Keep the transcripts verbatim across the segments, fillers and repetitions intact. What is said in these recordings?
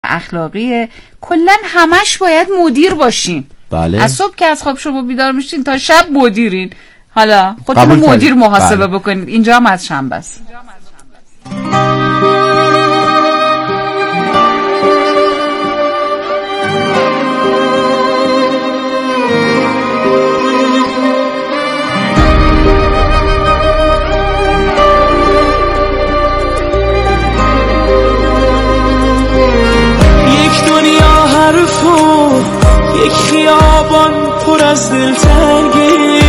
اخلاقیه. کلا همش باید مدیر باشین. بله. از صبح که از خواب شما بیدار میشین تا شب مدیرین. حالا خودتون مدیر محاسبه بله. بکنید. اینجا هم از شنبه است. یک خیابان پر از دلتنگی،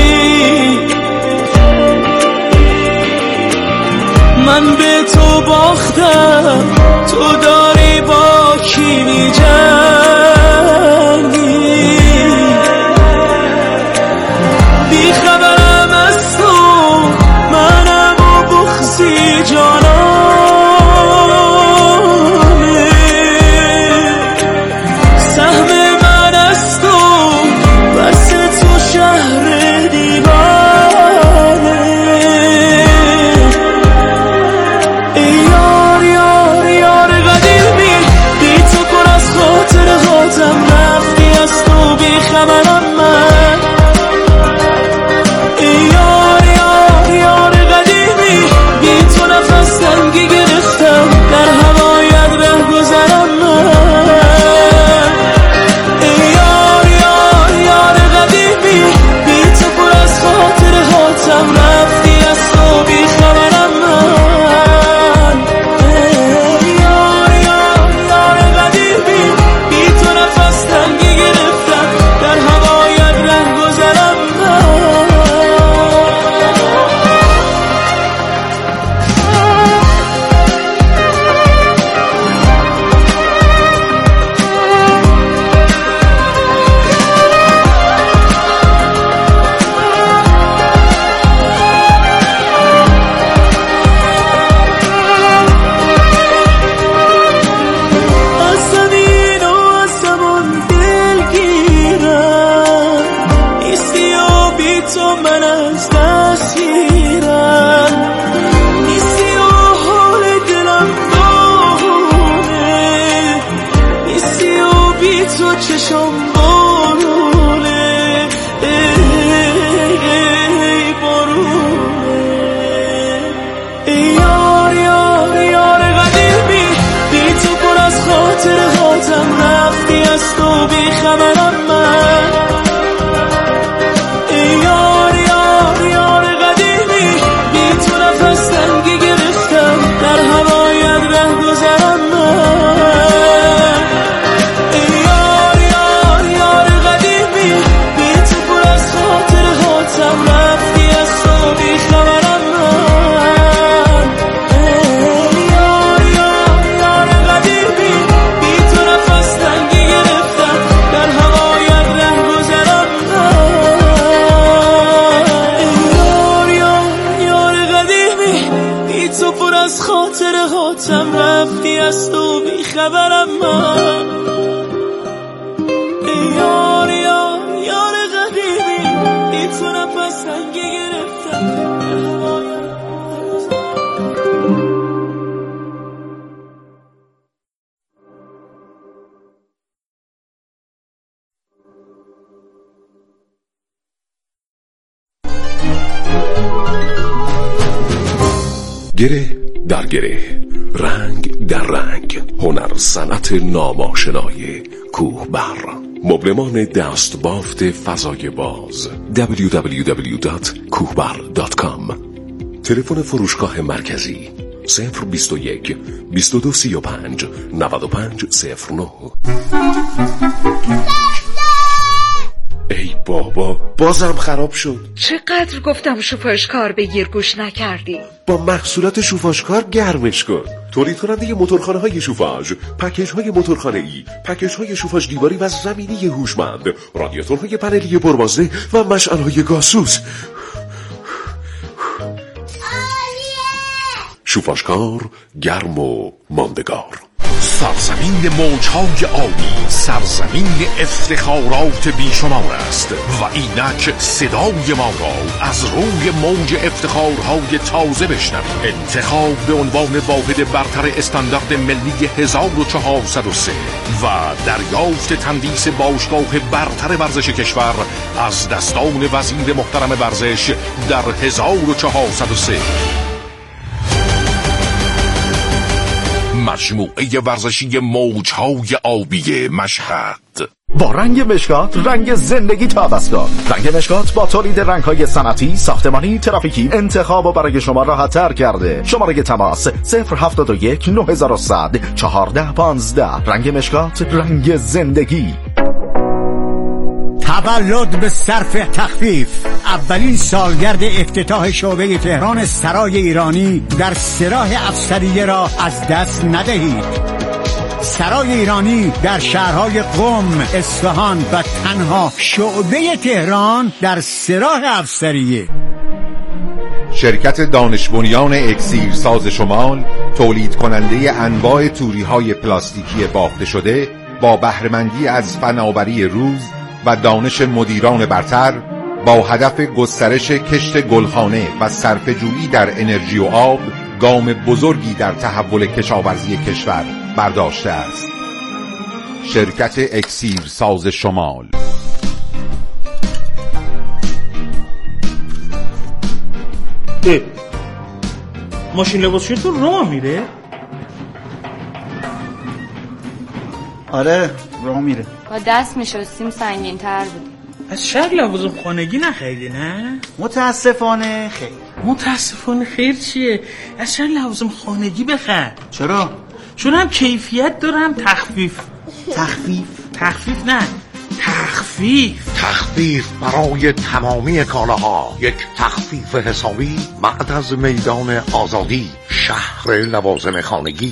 من به تو باختم، تو داری با کی می‌جنگی، بی خبرم از تو، منم و بغضی جانانه، سهم من از تو، بس تو شهر دیوانه، ای یار یار یار قدیمی، بی تو پر از خاطر خاطم، رفتی از تو بی خبرم من، ای یار یار یار قدیمی، بی تو نفس تنگی گرفتم، در هوایت ره گذرم من، ای یار یار یار قدیمی، بی تو پر از خاطر خاطم، رفتی از تو بی خبرم من، ای یار یار یار قدیمی، بی تو نفس تنگی گرفتم، در هوایت ره گذرم من. از زمین و از زمان دلگیرم، نیستی و بی تو من از دست گیرم، نیستی و حال دلم داغونه، نیستی و بی تو چشم بارونه، ای بارونه، ای یار یار یار قدیمی، بی تو پر از خاطر خاطم، رفتی از تو بی خبرم من، ای یار یار یار قدیمی، بی تو نفس تنگی گرفتم، در هوایت ره گذرم من، ای یار یار یار قدیمی، بی تو پر از خاطر خاطم، رفتی از تو بی خبرم من، ای یار یار یار قدیمی، بی تو نفس تنگی گرفتم، در هوایت ره گذرم من، ای یار یار یار قدیمی، بی تو پر از خاطر خاطم، رفتی از تو بی خبرم من، ای یار یار یار قدیمی، بی تو نفس تنگی گرفتم، در هوایت گره در گره، رنگ در رنگ، هنر صنعت ناماشنای کوهبر، مبلمان دست بافت فضای باز. دبلیو دبلیو دبلیو دات کوهبر دات کام. تلفن فروشگاه مرکزی صفر بیست و یک بیست و دو سی و پنج نود و پنج صفر نه. ای بابا بازم خراب شد. چقدر گفتم شوفاژکار بگیر گوش نکردی. با محصولات شوفاژکار گرمش کن. تولید کننده موتورخانه های شوفاژ، پکیج های موتورخانه ای، پکیج های شوفاژ دیواری و زمینی هوشمند، رادیاتورهای پنلی پربازده و مشعل های گازسوز. شوفاژکار گرم و ماندگار. سرزمین موجهای آبی، سرزمین افتخارات بیشمار است و اینک صدای ما را از روی موج افتخارهای تازه بشنوید. انتخاب به عنوان واحد برتر استاندارد ملی هزار و چهارصد و سه و دریافت تندیس باشگاه برتر ورزش کشور از دستان وزیر محترم ورزش در هزار و چهارصد و سه. مجموعه ورزشی موجهای آبی مشهد. با رنگ مشکات رنگ زندگی تا دست داد. رنگ مشکات با تولید رنگ‌های صنعتی، ساختمانی، ترافیکی انتخاب و برای شما راحت تر کرده. شماره تماس صفر هفتاد و یک نه هزار و صد چهارده پانزده. رنگ مشکات رنگ زندگی. تولد به صرف تخفیف. اولین سالگرد افتتاح شعبه تهران سرای ایرانی در سراح افسریه را از دست ندهید. سرای ایرانی در شهرهای قم، اصفهان و تنها شعبه تهران در سراح افسریه. شرکت دانش بنیان اکسیر ساز شمال، تولید کننده انواع توری‌های پلاستیکی بافته شده، با بهره‌مندی از فناوری روز و دانش مدیران برتر، با هدف گسترش کشت گلخانه و صرفه‌جویی در انرژی و آب، گام بزرگی در تحول کشاورزی کشور برداشته است. شرکت اکسیر ساز شمال. اه. ماشین لباسشویی تو راه میره؟ آره راه میره. با دست میشستیم سنگین تر بود. از شک لوازم خانگی نخریدی نه؟ متاسفانه خیر. متاسفانه خیر چیه؟ از شک لوازم خانگی بخر. چرا؟ چون هم کیفیت داره هم تخفیف. تخفیف؟ تخفیف نه تخفیف. تخفیف برای تمامی کالاها. یک تخفیف حسابی بعد از میدان آزادی، شهر لوازم خانگی.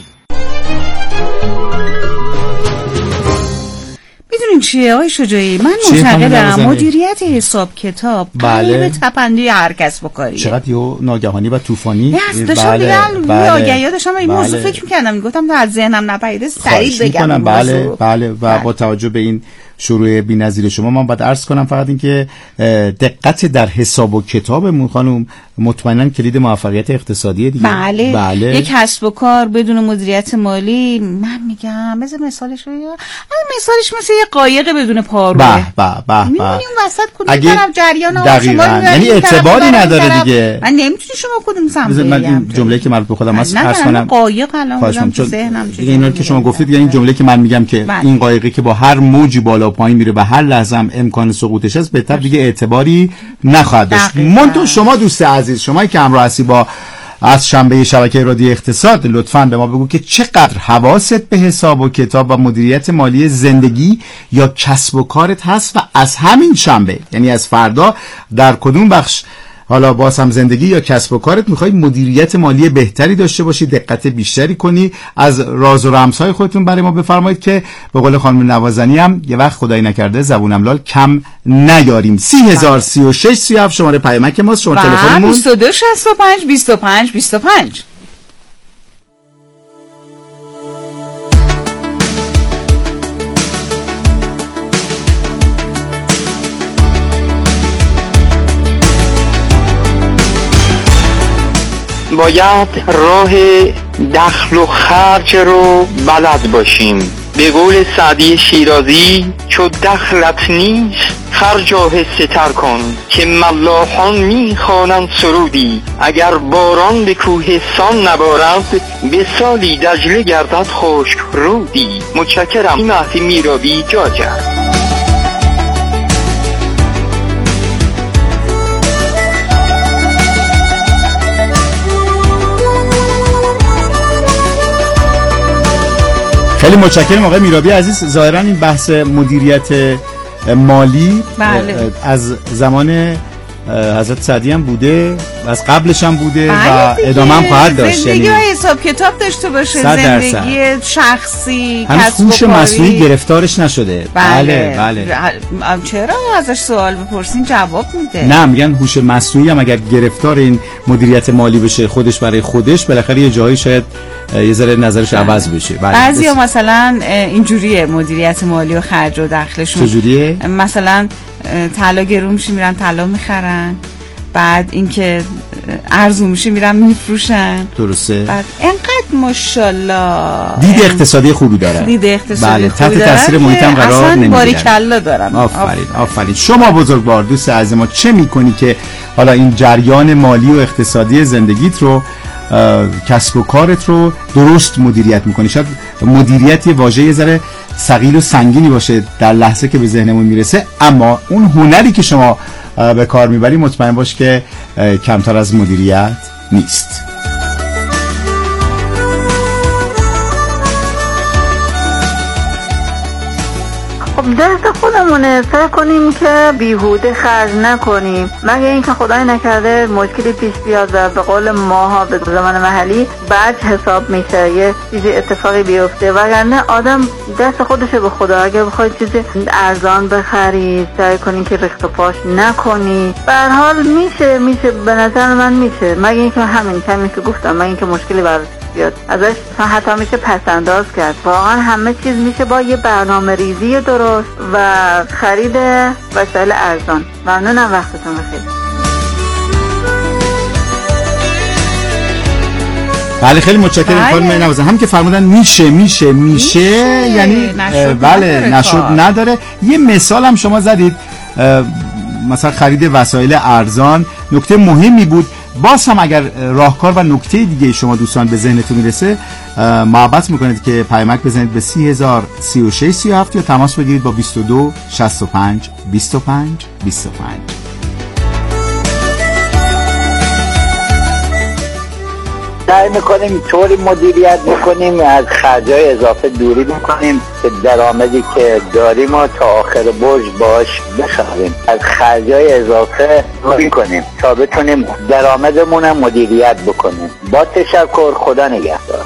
میدونین چیه آقای شجاعی؟ من معتقدم مدیریت حساب کتاب بله. به تپنده هر کس بکاری. چقدر یه ناگهانی و طوفانی. نه داشتم بگم آگهی داشتم این موضوع فکر میکردم، میگفتم از ذهنم نپریده سریع بگم. بله بله و با توجه به این شروع بی‌نظیر شما من باید عرض کنم فقط این که دقت در حساب و کتابمون خانم مطمئنا کلید موفقیت اقتصادی دیگه. بله. بله یک کسب و کار بدون مدیریت مالی، من میگم بذار مثالش رو بگم، مثالش مثل یه قایق بدون پاروه. به به به میمونیم وسط کدوم طرف جریان آب شما یعنی اعتباری نداره دیگه. من نمیتونی شما کدوم سمت بگم. من جمله‌ای که مربوط به خودم هست عرض کنم. قایق الان میگم تو ذهنم دیگه اینا که شما گفتید یعنی این جمله که من میگم که بله. این قایقی که با هر موجی بالا پایین میره و هر لحظه هم امکان سقوطش هست بهتر دیگه اعتباری نخواهد داشت. منتها شما دوست عزیز، شمایی که همراه هستی با از شنبه شبکه رادیو اقتصاد، لطفاً به ما بگو که چقدر حواست به حساب و کتاب و مدیریت مالی زندگی یا کسب و کارت هست و از همین شنبه یعنی از فردا در کدوم بخش حالا باز هم زندگی یا کسب و کارت میخوای مدیریت مالی بهتری داشته باشی، دقت بیشتری کنی، از راز و رمزهای خودتون برای ما بفرمایید که به قول خانم نوازنی هم یه وقت خدایی نکرده زبونم لال کم نیاریم. سی هزار سی و شش سی و هفت شماره پیامک ماست. شماره تلفنمون بیست و دو شصت و پنج بیست و پنج بیست و پنج. باید راه دخل و خرج رو بلد باشیم. به قول سعدی شیرازی چو دخلت نیست خرج آهسته تر کن که ملاحان میخوانند سرودی. اگر باران به کوهستان نبارد به سالی دجله گردد خشک رودی. متشکرم. مهدی میرابی جاجر. خیلی متشکرم آقای میرابی عزیز. ظاهرا این بحث مدیریت مالی بله. از زمان حضرت سعدی هم بوده، از قبلش هم بوده بله و ادامه هم خواهد داشت. زندگی یعنی حساب کتاب داشته باشه، زندگی شخصی، کسب و هوش مصنوعی گرفتارش نشده. بله بله, بله. چرا ازش سوال بپرسین جواب میده. نه میگن هوش مصنوعی هم اگر گرفتار این مدیریت مالی بشه خودش برای خودش بالاخره یه جایی شاید یه ذره نظرش عوض بشه. بعضیا مثلا اینجوریه مدیریت مالی و خرج و دخلشون. چجوریه؟ مثلا طلا گرون میشه میرن طلا میخرن، بعد اینکه ارزون میشه میرن میفروشن. درسته. بعد انقدر ماشاءالله دید اقتصادی خوبی دارن. دید اقتصادی بله. خوبی تحت تاثیر محیط هم قرار نمیگیرن. باریکلا دارن. آفرین آفرین. شما بزرگوار دوست عزیز ما چه میکنی که حالا این جریان مالی و اقتصادی زندگیت رو، کسب و کارت رو درست مدیریت میکنی؟ شاید مدیریت یه واژه یه ذره ثقیل و سنگینی باشه در لحظه که به ذهنمون میرسه، اما اون هنری که شما به کار میبری مطمئن باش که کمتر از مدیریت نیست. دست خودمونه، سعی کنیم که بیهوده خرج نکنیم، مگه اینکه خدای نکرده مشکلی پیش بیاد و به قول ماها به زمان محلی بعد حساب میشه، یه چیزی اتفاقی بیفته، وگرنه آدم دست خودشه به خدا. اگه بخوای چیز ارزان بخری سعی کنیم که ریخت و پاش نکنی. به هر حال میشه میشه به نظر من میشه، مگه اینکه همین کمی که گفتم، مگه اینکه مشکلی براش بیاد ازش حتی میشه پس انداز کرد. واقعا همه چیز میشه با یه برنامه ریزی درست و خرید وسایل ارزان. ممنونم، وقتتون بخیر. بله خیلی متشکرم خانم نوازه. هم که فرمودن میشه میشه میشه, میشه. یعنی نشد بله نداره نشد کار. نداره. یه مثال هم شما زدید، مثلا خرید وسایل ارزان نکته مهمی بود. باز هم اگر راهکار و نکته دیگه شما دوستان به ذهنتون میرسه، محبت میکنید که پیامک بزنید به سی هزار سی و شش سی و هفت یا تماس بگیرید با بیست و دو شصت و پنج بیست و پنج بیست و پنج. سعی میکنیم طوری مدیریت میکنیم از خرجای اضافه دوری میکنیم که درآمدی که داریم و تا آخر برج باش بخریم. از خرجای اضافه دوری کنیم تا بتونیم درآمدمون رو مدیریت بکنیم. با تشکر، خدا نگهدار.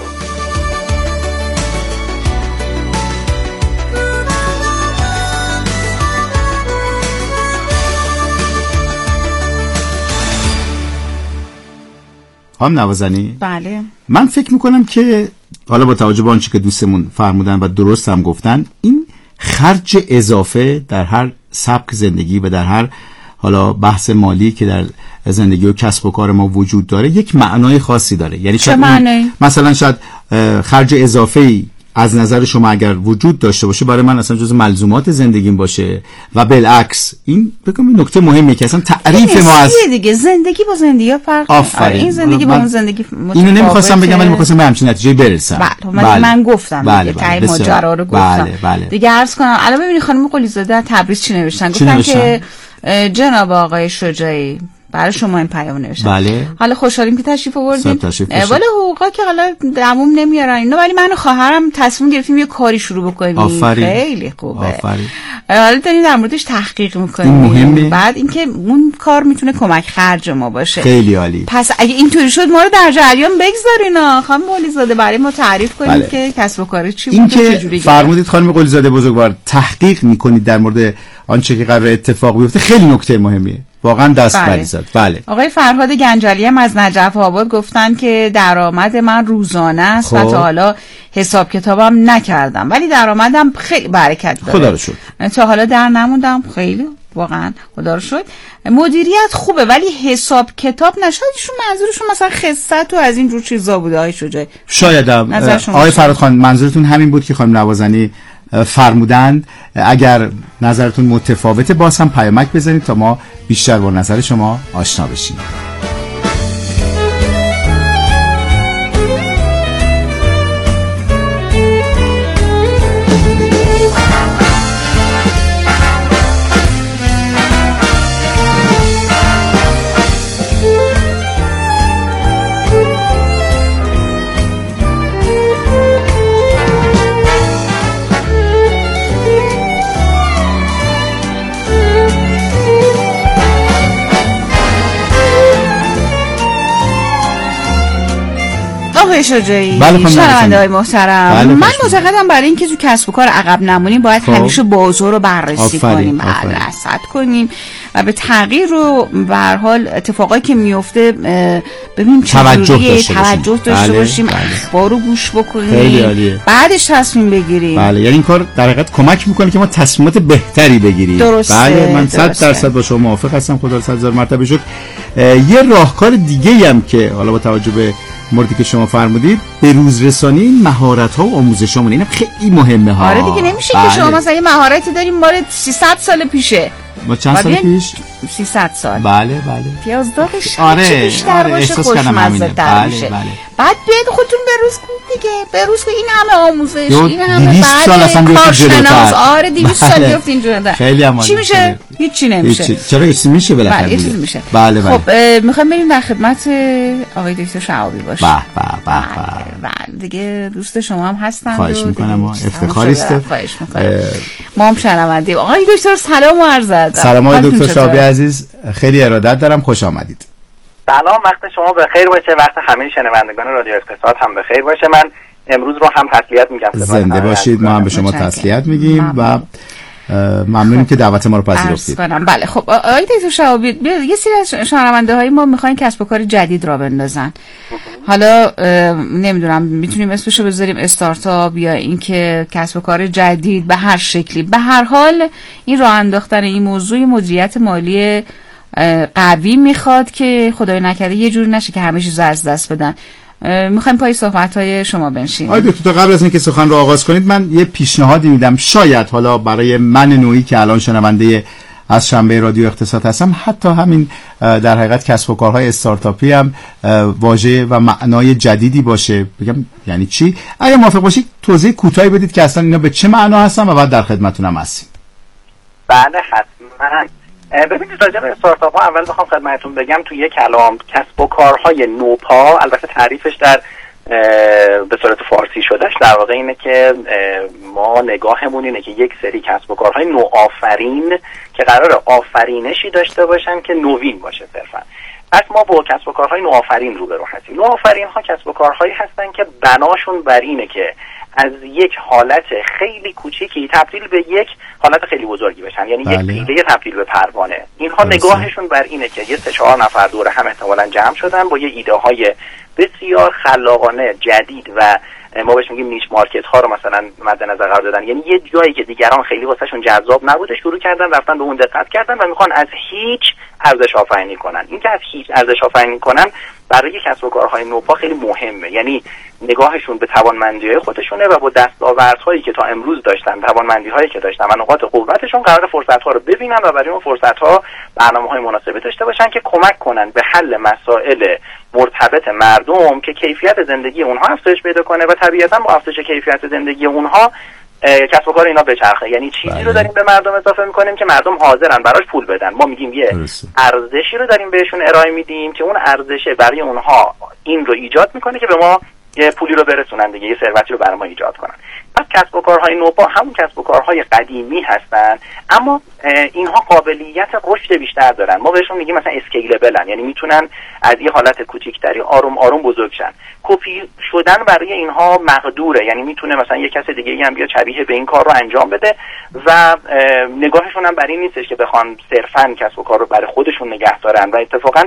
هم نوازنی؟ بله. من فکر میکنم که حالا با توجه به آنچه که دوستمون فرمودن و درست هم گفتن، این خرج اضافه در هر سبک زندگی و در هر حالا بحث مالی که در زندگی و کسب و کار ما وجود داره یک معنای خاصی داره. یعنی چه معنی؟ مثلا شاید خرج اضافه‌ای از نظر شما اگر وجود داشته باشه برای من اصلا جزء ملزومات زندگیم باشه و بالعکس. این بگم این نکته مهمه که اصلا تعریف ما از دیگه زندگی با زندگی فرق. آفرین. این زندگی با اون زندگی متفاوته. اینو نمیخواستم بگم ولی میخواستم به همچین نتیجه برسم. بله. بله. من گفتم بله. دیگه بله. ماجرا رو گفتم. بله. بله. دیگه عرض کنم الان ببینید خانم قلیزاده تبریز چی نوشتن. گفتن که جناب آقای شجاعی برای شما این پیام نوشتم. بله. حالا خوشحالیم که تشریف آوردین. ولی حقوقا که حالا دوام نمیارن اینا، ولی من و خواهرم تصمیم گرفتیم یه کاری شروع بکنیم. آفرین. خیلی خوبه. آفرین. حالا داریم در موردش تحقیق میکنیم. مهمه. بعد اینکه اون کار میتونه کمک خرج ما باشه. خیلی عالی. پس اگه اینطوری شد ما رو در جریان بگذارینا. خانم قلیزاده برای ما تعریف کنید بله. که کسب و کار چی بود. این که فرمودید خانم قلیزاده بزرگوار تحقیق میکنید در مورد آنچه که قرار اتفاق بیفته، خیلی نکته مهمیه. واقعا دست بله. زد. بله. آقای فرهاد گنجلی هم از نجف آباد گفتن که درآمد من روزانه است خب. و تا حالا حساب کتابم نکردم ولی درآمدم خیلی برکت داره. خدا رو شکر. تا حالا در نموندم، خیلی واقعا خدا رو شکر. مدیریت خوبه ولی حساب کتاب نشد. ایشون منظورشون مثلا خست و از این جور چیزا بوده آقای شجاعی. شایدم آقای فرهاد خان منظورتون همین بود که خانم نوازنی فرمودند. اگر نظرتون متفاوته باز هم پیامک بزنید تا ما بیشتر با نظر شما آشنا بشیم. آقای شجاعی، بله شنونده‌های محترم، بله من معتقدم برای اینکه تو کسب و کار عقب نمونیم باید خب. همیشه بازار رو بررسی آفرین. کنیم، بله رصد کنیم و به تغییر رو به هر حال اتفاقایی که میفته ببینیم توجه داشته توجه داشته بله. باشیم، بله. اخبار رو گوش بکنیم، خیلی عالیه. بعدش تصمیم بگیریم. بله، یعنی این کار در حقیقت کمک میکنه که ما تصمیمات بهتری بگیریم. درسته. بله، من صد درصد با شما موافق هستم. خدا رو صد هزار مرتبه شکر. یه راهکار دیگه هم که حالا با توجه به موردی که شما فرمودید، به روز رسانی مهارت ها و آموزش ها، اینم خیلی مهمه ها. آره دیگه، نمیشه بله. که شما مثلا یه مهارتی داریم مال سیصد سال پیشه. ما چند سال پیش؟ سیصد سال. بله بله. پیاز داغش آره، چه بیشتر آره، باشه خوشمزه تر میشه. بله. بعد بیاید خودتون بروز کنید دیگه، بروز کنید، این همه آموزش، این همه دویست سال اصلا بیفتین جلوتر. آره دویست سال بیفتین جلوتر. خیلی عمالی. چی میشه؟ هیچی نمیشه. چرا هیچی میشه بالاخره؟ بله هیچی میشه. بله بله. خب میخوام بریم در خدمت آقای دکتر شهابی باشیم. به به به بله دیگه دوست شما هم هستن. خواهش میکنم، افتخاری است. خواهش میکنم. ما هم شنوندیم. آقای دکتر سلام و عرض ادب. سلام آقای دکتر شهابی عزیز، خیلی ارادت دارم، خوش آمدید. سلام، وقت شما بخیر باشه، وقت همه شنوندگان رادیو اقتصاد هم بخیر باشه. من امروز رو هم تسلیت میگم. زنده باشید، ما هم به شما تسلیت میگیم و ممنونیم که دعوت ما رو پذیرفتید. بله خب آقای دکتر شهابی، یه سری از شنونده های ما میخواین کسب و کار جدید را بندازن. حالا نمیدونم میتونیم اسمشو بذاریم استارتاپ یا اینکه کسب و کار جدید به هر شکلی. به هر حال این راه انداختن این موضوع مدیریت مالی قوی میخواد که خدای نکرده یه جوری نشه که همه چیز از دست بدن. میخوایم پای صحبت‌های شما بنشینیم. آقای دکتر، قبل از اینکه سخن رو آغاز کنید من یه پیشنهادی میدم، شاید حالا برای من نوعی که الان شنونده از شنبه رادیو اقتصاد هستم، حتی همین در حقیقت کسب و کارهای استارتاپی هم واژه و معنای جدیدی باشه. بگم یعنی چی؟ اگه موافق باشید توضیح کوتاهی بدید که اصلا اینا به چه معنا هستن و بعد در خدمتتونم هستیم. بله حتما. ببینید راجع به استارتاپ ها اول بخوام خدمتتون بگم تو یک کلام، کسب و کارهای نوپا، البته تعریفش در به صورت فارسی شدهش در واقع اینه که ما نگاهمون اینه که یک سری کسب و کارهای نوآفرین که قرار آفرینشی داشته باشن که نوین باشه صرفا. پس ما با کسب و کارهای نوآفرین روبرو هستیم. نوآفرین ها کسب و کارهایی هستن که بناشون بر اینه که از یک حالت خیلی کوچیکی تبدیل به یک حالت خیلی بزرگی بشن، یعنی بله. یک پیله تبدیل به پروانه. اینها درسته. نگاهشون بر اینه که یه سه چهار نفر دور هم احتمالاً جمع شدن با یه ایده های بسیار خلاقانه جدید و ما بهش میگیم نیش مارکت ها رو مثلا مد نظر قرار دادن، یعنی یه جایی که دیگران خیلی واسهشون جذاب نبوده شروع کردن رفتن به اون دقت کردن و میخوان از هیچ ارزش آفرینی کنن. این که از هیچ ارزش آفرینی کنن برای کسب و کارهای نوپا خیلی مهمه، یعنی نگاهشون به توانمندی‌های خودشونه و با دستاوردهایی که تا امروز داشتن، توانمندی‌هایی که داشتن و نقاط قوتشون قرار فرصت‌ها رو ببینن و برای اون فرصت‌ها برنامه‌های مناسبی داشته باشن که کمک کنن به حل مسائل مرتبط مردم که کیفیت زندگی اونها افزایش پیدا کنه و طبیعتاً با افزایش کیفیت زندگی اونها کسب و کار اینا بچرخه. یعنی چیزی بله. رو داریم به مردم اضافه میکنیم که مردم حاضرن براش پول بدن. ما میگیم یه درسته. ارزشی رو داریم بهشون ارائه میدیم که اون ارزشه برای اونها این رو ایجاد میکنه که به ما یه پولی رو برسونن دیگه، یه ثروتی رو برای ما ایجاد کنن. پس کسب و کارهای نوپا همون کسب و کارهای قدیمی هستن، اما اینها قابلیت رشد بیشتر دارن. ما بهشون میگیم مثلا اسکیلبلن، یعنی میتونن از یه حالت کوچیکتری آروم آروم بزرگ شن. کپی شدن برای اینها مقدوره، یعنی میتونه مثلا یه کس دیگه هم بیاد شبیه به این کار رو انجام بده و نگاهشون هم بر این نیستش که بخوان صرفاً کسب و کار رو برای خودشون نگه دارن و اتفاقاً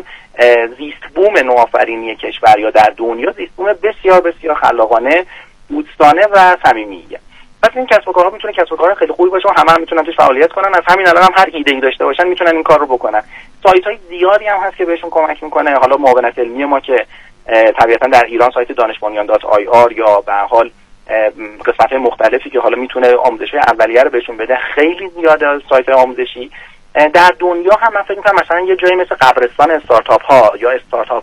زیست بوم نوآفرینی کشور یا در دنیا زیست بوم بسیار بسیار خلاقانه، دوستانه و صمیمیه. پس این کسب و کارها میتونه کسب و کار خیلی خوبی باشه و همه هم میتونن توش فعالیت کنن. از همین الان هم هر ایده‌ای داشته باشن میتونن این کار رو بکنن. سایت‌های زیادی هم هست که بهشون کمک میکنه. حالا معاونت علمی ما که طبیعتا در ایران سایت دانشبنیان دات آی آر یا به هر حال قسمت‌های مختلفی که حالا میتونه آموزش اولیه رو بهشون بده خیلی زیاده. سایت آموزشی در دنیا هم من فکر می‌کنم مثلا یه جایی مثل قبرستان استارتاپ ها یا استارتاپ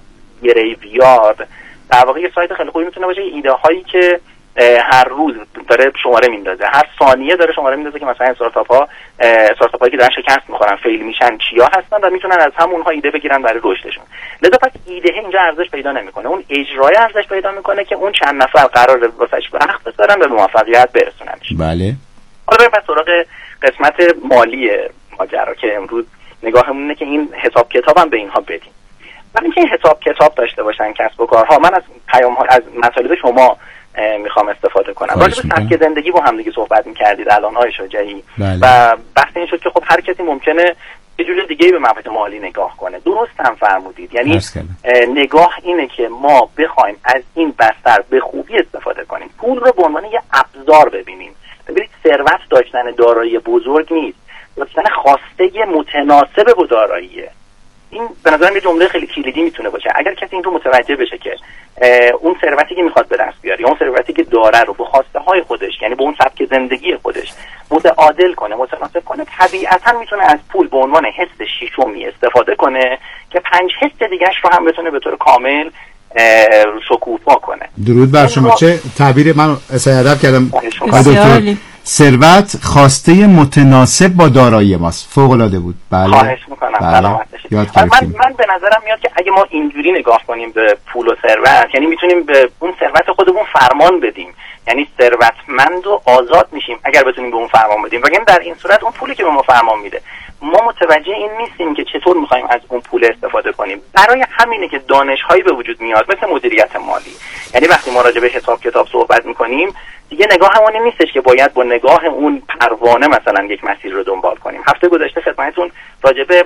گریویارد در واقع یه سایت خیلی خوبی میتونه باشه. ایده هایی که هر روز داره شماره میندازه، هر ثانیه داره شماره میندازه که مثلا استارتاپ ها استارتاپ هایی که دارن شکست میخورن، فیل میشن، چیا هستن و میتونن از همونها ایده بگیرن برای رشدشون. لذا پس ایده اینجا ارزش پیدا نمیکنه، اون اجرای ارزش پیدا میکنه که اون چند نفر قراره واسش وقت بذارن به موفقیت برسوننش. بله. حالا بریم پس سراغ قسمت مالی ماجرا که امروز نگاهمون اینه که این حساب کتابم به اینها بدیم. ولی اینکه حساب کتاب داشته باشن کسب و کارها. من از پیام ها از مطالب شما میخوام استفاده کنم. راجع به سبک زندگی با هم دیگه صحبت می‌کردید الان آقای شجاعی و بحث این شد که خب هر کسی ممکنه یه جور دیگه به مبحث مالی نگاه کنه. درست هم فرمودید، یعنی نگاه اینه که ما بخوایم از این بستر به خوبی استفاده کنیم، پول رو به عنوان یه ابزار ببینیم. ببینید ثروت داشتن دارایی بزرگ نیست، داشتن خواسته متناسب با داراییه. این به نظرم یه جمله خیلی کلیدی میتونه باشه. اگر کسی این رو متوجه بشه که اون ثروتی که میخواد به دست بیاره یا اون ثروتی که داره رو به خواسته های خودش، یعنی به اون سبک زندگی خودش متعادل کنه، متناسب کنه، طبیعتا میتونه از پول به عنوان حس ششمی استفاده کنه که پنج حس دیگه‌اش رو هم بتونه به طور کامل شکوفا کنه. درود بر شما. چه تعبیر من استفاده کردم دکتر. ثروت خواسته متناسب با دارایی ماست. فوق العاده بود. بله. خواهش میکنم. بله. یاد من, من به نظرم میاد که اگه ما اینجوری نگاه کنیم به پول و ثروت، یعنی میتونیم به اون ثروت خودمون فرمان بدیم، یعنی ثروتمند و آزاد میشیم اگر بتونیم به اون فرمان بدیم. وگرنه در این صورت اون پولی که به ما فرمان میده، ما متوجه این نیستیم که چطور میخوایم از اون پول استفاده کنیم. برای همینه که دانش‌هایی به وجود میاد مثل مدیریت مالی. یعنی وقتی ما راجع به حساب کتاب صحبت میکنیم، دیگه نگاه همون نیستش که باید با نگاه اون پروانه مثلا یک مسیر رو دنبال کنیم. هفته گذشته خدمتتون راجع به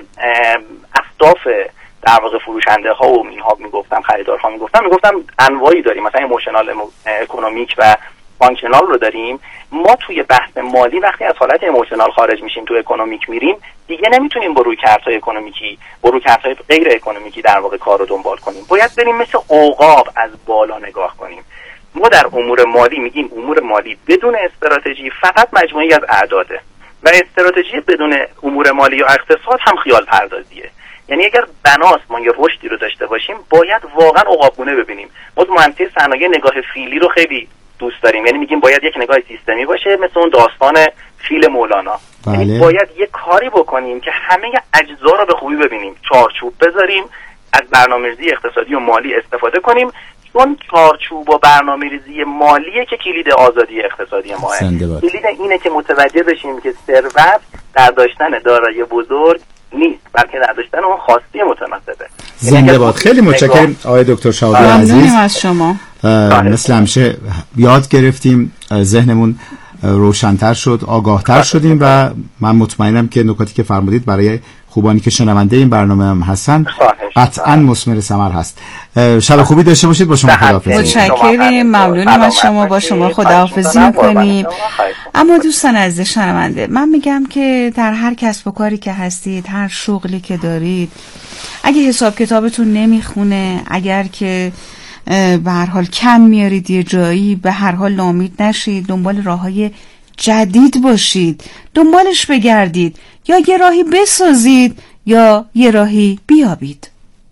اهداف در واقع فروشنده ها و اینها میگفتم، خریدارها میگفتم میگفتم انواعی داریم، مثلا ایموشنال اکونومیک و فانکشنال رو داریم. ما توی بحث مالی وقتی از حالت ایموشنال خارج میشیم تو اکونومیک میریم، دیگه نمیتونیم با رویکردهای اکونومیکی با رویکردهای غیر اکونومیکی در واقع کار رو دنبال کنیم. باید بریم مثل عقاب از بالا نگاه کنیم. ما در امور مالی میگیم امور مالی بدون استراتژی فقط مجموعی از اعداده و استراتژی بدون امور مالی و اقتصاد هم خیال پردازیه. یعنی اگر بناست ما یه رشدی رو داشته باشیم، باید واقعا عقابگونه ببینیم. ما تو مهندسی صنایع نگاه فیلی رو خیلی دوست داریم، یعنی میگیم باید یک نگاه سیستمی باشه مثل اون داستان فیل مولانا. بله. یعنی باید یک کاری بکنیم که همه اجزا رو به خوبی ببینیم، چارچوب بذاریم، از برنامه‌ریزی اقتصادی و مالی استفاده کنیم، چون چارچوب و برنامه‌ریزی مالیه که کلید آزادی اقتصادی ماه. کلید اینه که متوجه بشیم که ثروت در داشتن دارایی بزرگ نیست، بلکه در داشتن اون خواسته متناسبه. زنده باد. خیلی متشکرم آقای دکتر شهابی عزیز. ممنونم از شما. مثل همیشه یاد گرفتیم، ذهنمون روشن‌تر شد، آگاه‌تر شدیم و من مطمئنم که نکاتی که فرمودید برای خوبانی که شنونده این برنامه هم هستن قطعاً مثمر ثمر هست. شب خوبی داشته باشید. با شما خداحافظی. متشکرم. ممنونم از شما. با شما خداحافظی می‌کنیم. اما دوستان عزیز شنونده، من میگم که در هر کسب و کاری که هستید، هر شغلی که دارید، اگه حساب کتابتون نمیخونه، اگر که به هر حال کم میارید یه جایی، به هر حال ناامید نشید، دنبال راههای جدید باشید، دنبالش بگردید، یا یه راهی بسازید یا یه راهی بیابید.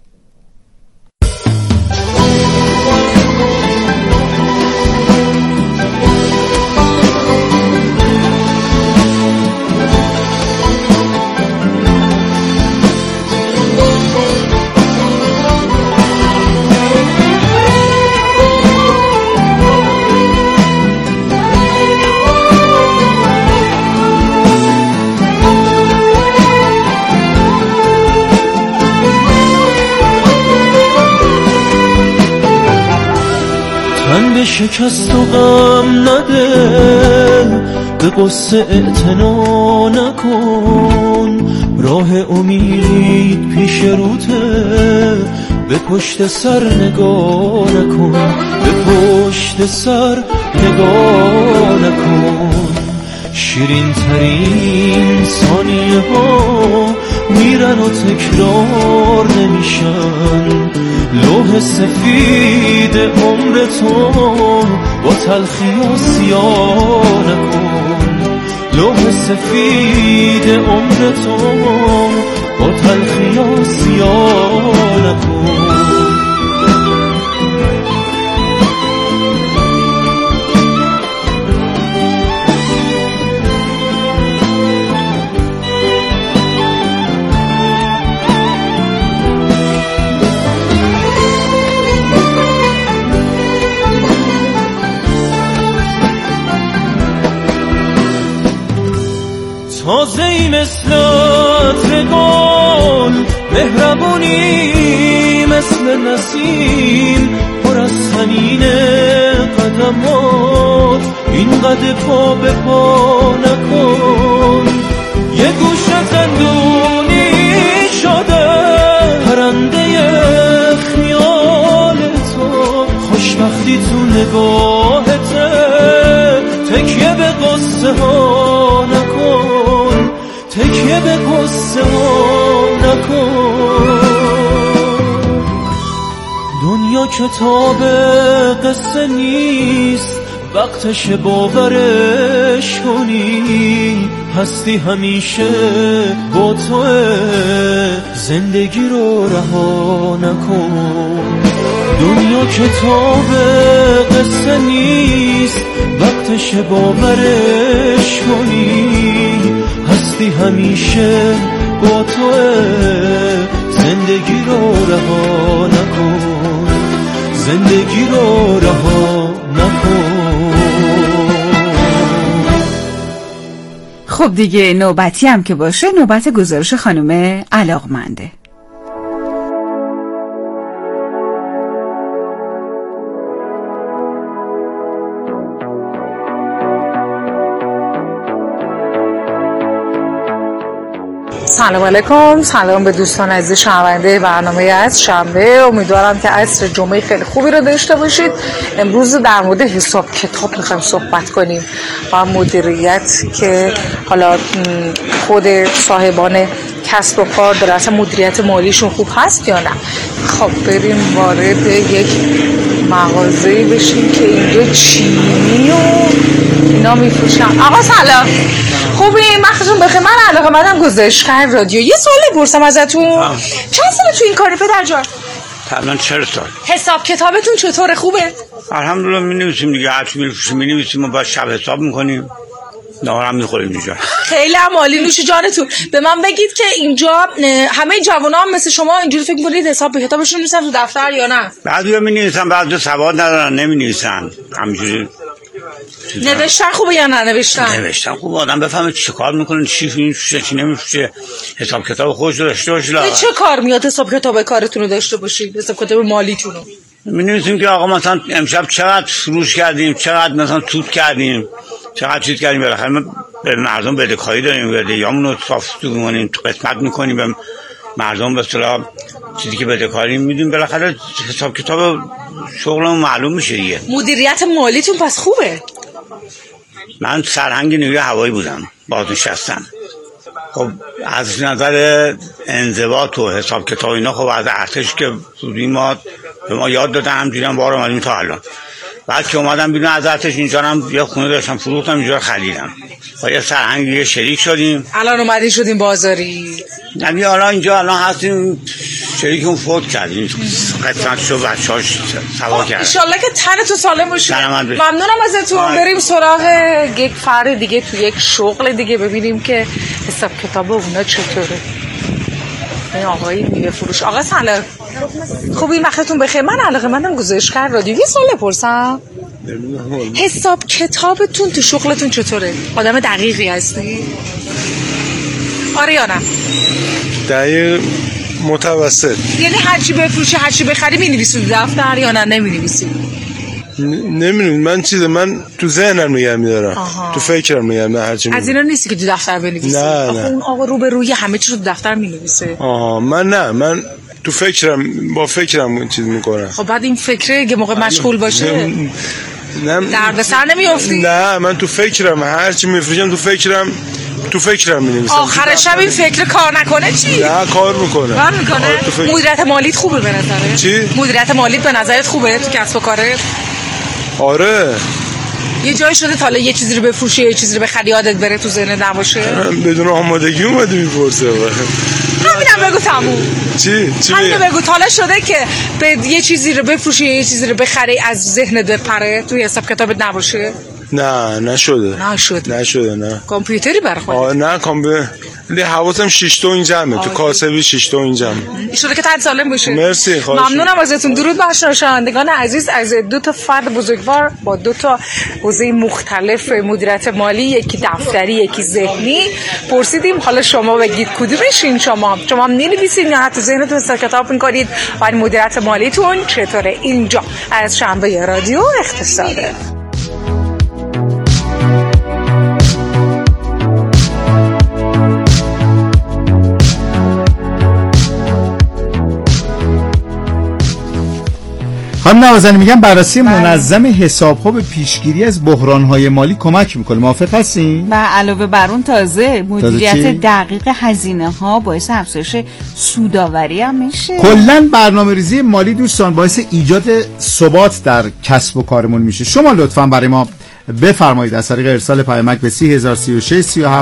من به شکست و غم نده، به قصه اعتنا نکن، راه امید پیش روته، به پشت سر نگاه نکن، به پشت سر نگاه نکن. شیرین ترین ثانیه ها میرن و تکرار نمیشن، لوح سفید عمر تو با تلخی و سیاه نکن، لوح سفید عمر تو با تلخی و سیاه نکن. تازه‌ای مثل عطر گل مهربونی مثل نسیم پر از سنین قدمات، این قد پا به پا نکن. یه گوشه زندونی شده پرنده خیال تو، خوشبختی تو نگاهته، تکیه به قصه ها نکن، تکیه به قصه ها نکن. دنیا کتاب قصه نیست، وقتش باورش کنی، هستی همیشه با توه، زندگی رو رها نکن. دنیا کتاب قصه نیست، وقتش باورش کنی، هستی همیشه با توه، زندگی رو رها نکن، زندگی رو رها نکن. خب دیگه نوبتی هم که باشه، نوبت گزارش خانم علاقمنده. سلام علیکم، سلام به دوستان عزیز شنونده برنامه از شنبه. امیدوارم که عصر جمعه خیلی خوبی رو داشته باشید. امروز در مورد حساب کتاب میخوایم صحبت کنیم و مدیریت که حالا خود صاحبان کسب و کار در اصلا مدیریت مالیشون خوب هست یا نه. خب بریم وارد یک مغازه بشیم که اینجا چینی و اینا میفروشن. آقا سلام، خوبی؟ وقتتون بخیر. من علاقه مندم گزارشگر رادیو. یه سوال بپرسم ازتون، چند سال تو این کاری پدر جان؟ تقریبا چهل سال. حساب کتابتون چطوره، خوبه؟ الحمدلله می‌نویسیم دیگه، هرچی می‌نویسیم می‌نویسیم و بعد شب حساب می‌کنیم، نهارم می‌خوریم اینجا. خیلی هم عالی، نوش جانتون. به من بگید که اینجا همه جوونا هم مثل شما اینجوری فکر می‌کنید حساب کتابشون می‌نویسن تو دفتر یا نه؟ بعضیا می‌نویسن، بعضیا سواد ندارن نمی‌نویسن. همینجوری نوشتن خوبه یا نه نوشتن؟ نوشتن خوبه، آدم بفهمه چه کار میکنه، چی میفروشه چی نمیفروشه، حساب کتاب خودش رو داشته باشه. چه کار میاد حساب کتاب کارتون رو داشته باشید، حساب کتاب مالیتون رو؟ می‌نویسیم که آقا مثلا امشب چقدر فروش کردیم، چقدر مثلا توت کردیم، چقدر چیز کردیم، بالاخره ما به مردم بدهکاری داریم، بدهیامون رو صاف می‌کنیم، قسمت می‌کنیم به مردم، به اصطلاح چیزی که بدهکاری میدیم، بالاخره حساب کتاب شغلمون معلوم میشه دیگه. مدیریت مالیتون پس خوبه؟ من سرهنگ نیروی هوایی بودم، بازنشستم. خب از نظر انضباط و حساب کتاب اینا، خب از ارتش که بودیم ما به ما یاد دادن، همجوری هم بار اومدیم تا الان. بعد که اومدم بیرون از ارتش، اینجا هم یه خونه داشتم فروختم، اینجا خریدم. با یه سرهنگ شریک شدیم. الان اومدی شدیم بازاری؟ یعنی الان اینجا الان هستیم، شریکمون فوت کردیم، قسمت شو بچه‌هاش سوا کردن. ان شاءالله که تنتون سالم باشه. ممنونم ازتون. بریم سراغ یک فرد دیگه تو یک شغل دیگه، ببینیم که حساب کتاب اونا چطوره. این آقایی میوه فروش. آقا سلام، خوبی؟ وقتتون بخیر. من علاقه مندم گزارشگر رادیو. یه سوال بپرسم، حساب کتابتون تو شغلتون چطوره؟ آدم دقیقی هستی؟ آره یا نه؟ دقیق متوسط. یعنی هرچی بفروشی هرچی بخری می‌نویسی تو دفتر یا نه نمی‌نویسی؟ نمی‌دونم، من چیز من تو ذهنم نگه می‌دارم، تو فکرم نگه می‌دارم، هرچی از اینا نیستی که تو دفتر بنویسی؟ نه نه. اون آقا رو به روی همه چیز تو دفتر می‌نویسه. آها، من نه، من تو فکرم با فکرم چیز می‌کنم. خب بعد این فکره که موقع مشغول باشه نه دردسر نمی‌افتی؟ نه، من تو فکرم، هرچی می‌فروشم تو فکرم تو فکرم می‌نویسم. آخر شب این فکر کار نکنه چی؟ نه کار میکنه. کار میکنه؟ مدیریت مالیت خوبه به نظرت؟ چی؟ مدیریت مالیت به نظرت خوبه تو کسب و کارت؟ آره. یه جای شده تا حالا یه چیزی رو بفروشی یه چیزی رو بخری یادت بره تو ذهنت نباشه؟ بدون آمادگی اومدی میپرسه. همینم بگو تموم. چی؟ چی همینو بگو. تا حالا شده که به یه چیزی رو بفروشی یه چیزی رو بخری از ذهنت بپره توی حساب کتابت نباشه؟ نه نشده. نشده. نشده نه. کامپیوتری برای خودت؟ نه کامپیوتر ولی حواسم شش تا این جمعه تو کاسبی شش تا این جمعه. ان شاءالله که تعد سالم باشید. مرسی خواهش. ممنونم ازتون. درود بر شنوندگان عزیز از دو تا فرد بزرگوار با دو تا حوزه مختلف مدیریت مالی، یکی دفتری یکی ذهنی، پرسیدیم حالا شما بگید کدومشین شما؟ شما هم نمی‌نویسید یا حتی ذهنتون سر کتاب می‌کنید ولی مدیریت مالیتون چطوره؟ اینجا از شنبه رادیو اقتصاده. خانم نوازنی میگم بررسی منظم حساب‌ها به پیشگیری از بحران‌های مالی کمک میکنه. موافق هستین؟ و علاوه بر اون تازه مدیریت دقیق هزینه‌ها باعث افزایش سودآوری هم میشه. کلاً برنامه‌ریزی مالی دوستان باعث ایجاد ثبات در کسب و کارمون میشه. شما لطفاً برای ما بفرمایید از طریق ارسال پیامک به سی هزار و سی و شش سی و هفت